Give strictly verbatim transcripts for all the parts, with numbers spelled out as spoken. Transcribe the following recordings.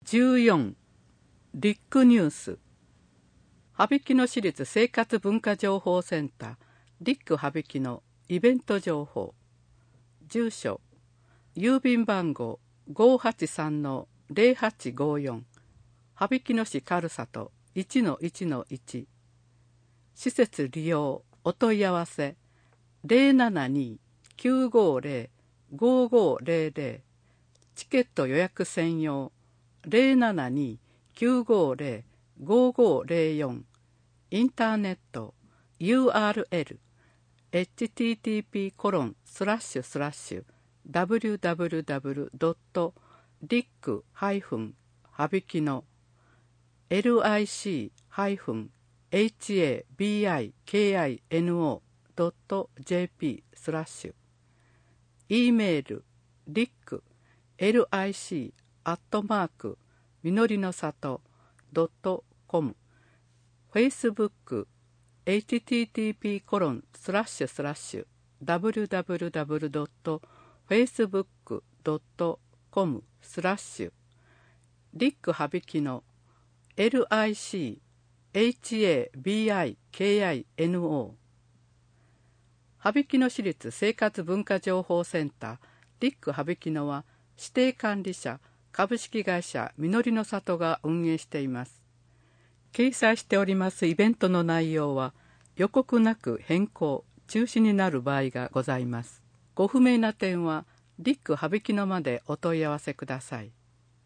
じゅうよんリックニュース羽曳野市立生活文化情報センターリック羽曳野イベント情報住所郵便番号 ごーはちさんのぜろはちごよん 羽曳野市軽里 いちのいちのいち 施設利用お問い合わせ ゼロななにーきゅうごゼロ ごーごーゼロゼロ チケット予約専用 ゼロななにーきゅうごゼロ ごーごーゼロよん インターネット ユーアールエル エイチティーティーピーコロンスラッシュスラッシュダブリューダブリューダブリュードットリックハイフン羽曳野 エルアイシーハイフンエイチエービーアイケーアイエヌオードットジェーピースラッシュ E メールリック エルアイシーアットマークみのりの里ドットコム フェイスブック エイチティーティーピーコロンスラッシュスラッシュダブリューダブリューダブリュードットフェイスブックドットコムスラッシュリック羽曳野 エルアイシーエイチエービーアイケーアイエヌオー 羽曳野市立生活文化情報センターリック羽曳野は指定管理者株式会社みのりの里が運営しています。掲載しておりますイベントの内容は予告なく変更中止になる場合がございます。ご不明な点はリック羽曳野までお問い合わせください。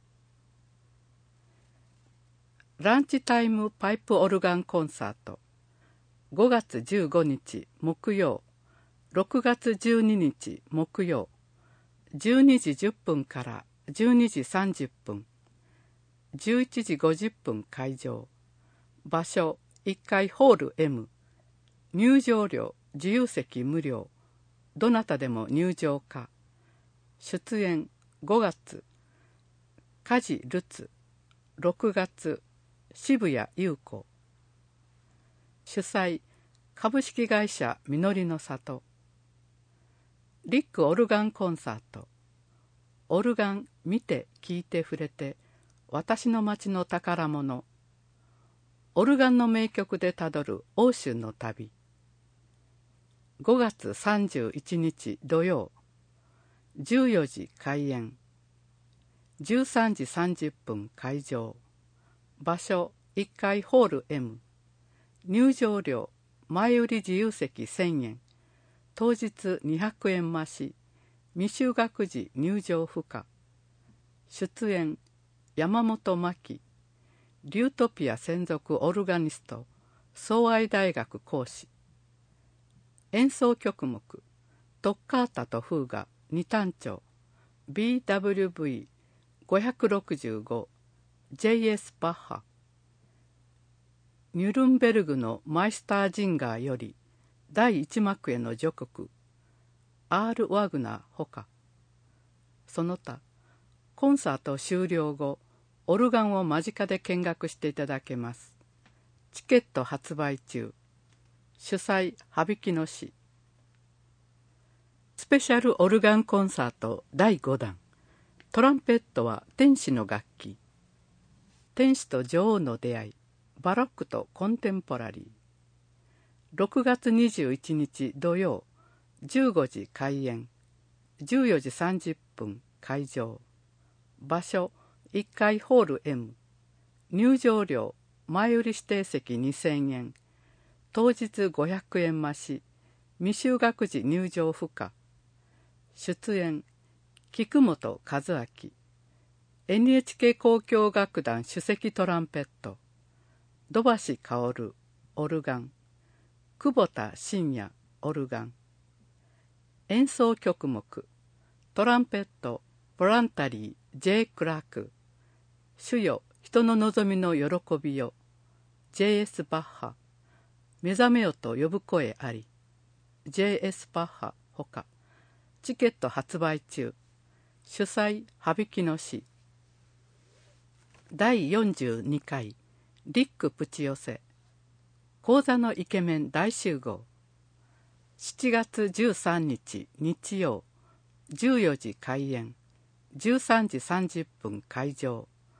ランチタイムパイプオルガンコンサートごがつじゅうごにち木曜ろくがつじゅうににち木曜じゅうにじじゅっぷんからじゅうにじさんじゅっぷんじゅういちじごじゅっぷん会場場所いっかいホール エム 入場料自由席無料どなたでも入場可出演ごがつ梶ルツろくがつ渋谷優子主催株式会社みのりの里リックオルガンコンサートオルガン見て聞いて触れて私の町の宝物オルガンの名曲でたどる欧州の旅ごがつさんじゅういちにち土曜じゅうよじ開演じゅうさんじさんじゅっぷん会場場所いっかいホール エム 入場料前売り自由席せんえん当日にひゃくえん増し未就学時入場不可出演山本真希リュートピア専属オルガニスト相愛大学講師演奏曲目トッカータとフーガ二単調 ビーダブリューブイごひゃくろくじゅうご ジェイエス バッハニュルンベルグのマイスタージンガーより第一幕への序曲アール・ワグナーほかその他コンサート終了後オルガンを間近で見学していただけます。チケット発売中主催羽曳野市スペシャルオルガンコンサートだいごだんトランペットは天使の楽器天使と女王の出会いバロックとコンテンポラリーろくがつにじゅういちにち土曜じゅうごじ開演じゅうよじさんじゅっぷん会場場所いっかいホール エム 入場料前売り指定席にせんえん当日ごひゃくえん増し未就学時入場不可出演菊本和明 エヌエイチケー 交響楽団首席トランペット土橋薫オルガン久保田信也オルガン演奏曲目トランペットボランタリー J クラーク主よ人の望みの喜びよ ジェイエス バッハ目覚めよと呼ぶ声あり ジェイエス バッハほかチケット発売中主催羽曳野市だいよんじゅうにかいリックプチ寄せ講座のイケメン大集合しちがつじゅうさんにち日曜じゅうよじ開演じゅうさんじさんじゅっぷん会場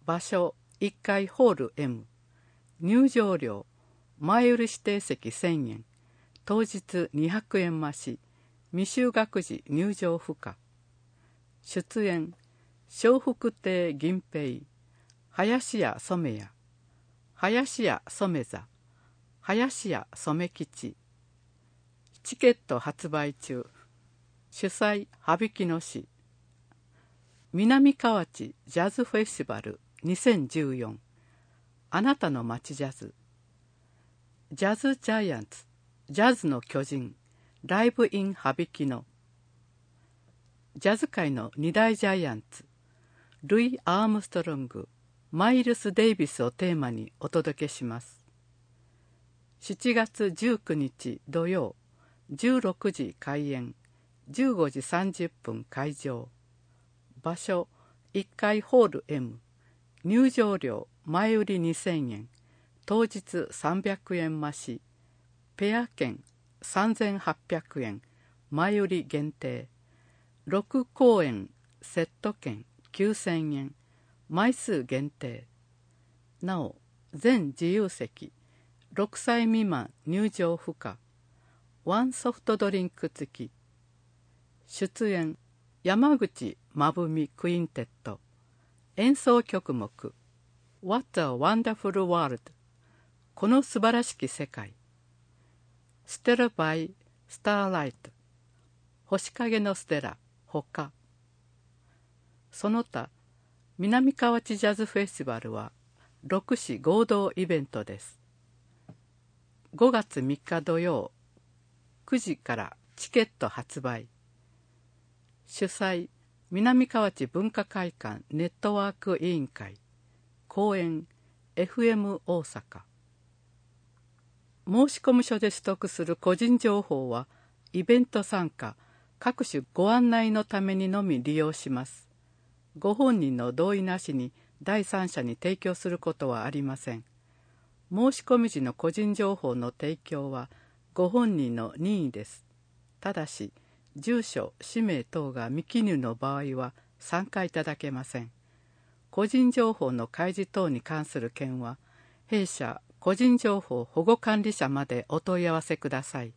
場所いっかいホール エム、入場料前売り指定席せんえん、当日にひゃくえん増し、未就学時入場不可。出演笑福亭銀平、林家染谷、林家染座、林家染吉。チケット発売中。主催羽曳野市。南河内ジャズフェスティバルにせんじゅうよん、あなたの街ジャズ。ジャズジャイアンツ、ジャズの巨人、ライブイン羽曳野。ジャズ界の二大ジャイアンツ、ルイ・アームストロング、マイルス・デイビスをテーマにお届けします。しちがつじゅうくにち土曜、じゅうろくじ開演、じゅうごじさんじゅっぷん会場。場所いっかいホール エム、入場料前売りにせんえん、当日さんびゃくえん増し、ペア券さんぜんはっぴゃくえん、前売り限定。ろくこうえんセット券きゅうせんえん、枚数限定。なお全自由席、ろくさい未満入場不可。ワンソフトドリンク付き。出演山口まぶみクインテット。演奏曲目 What a Wonderful World、 この素晴らしき世界。ステラバイスターライト、星影のステラほか。その他南河内ジャズフェスティバルはろく市合同イベントです。ごがつみっか土曜くじからチケット発売。主催南河内文化会館ネットワーク委員会。公演 エフエム 大阪。申込書で取得する個人情報はイベント参加各種ご案内のためにのみ利用します。ご本人の同意なしに第三者に提供することはありません。申し込み時の個人情報の提供はご本人の任意です。ただし住所氏名等が未記入の場合は参加いただけません。個人情報の開示等に関する件は弊社個人情報保護管理者までお問い合わせください。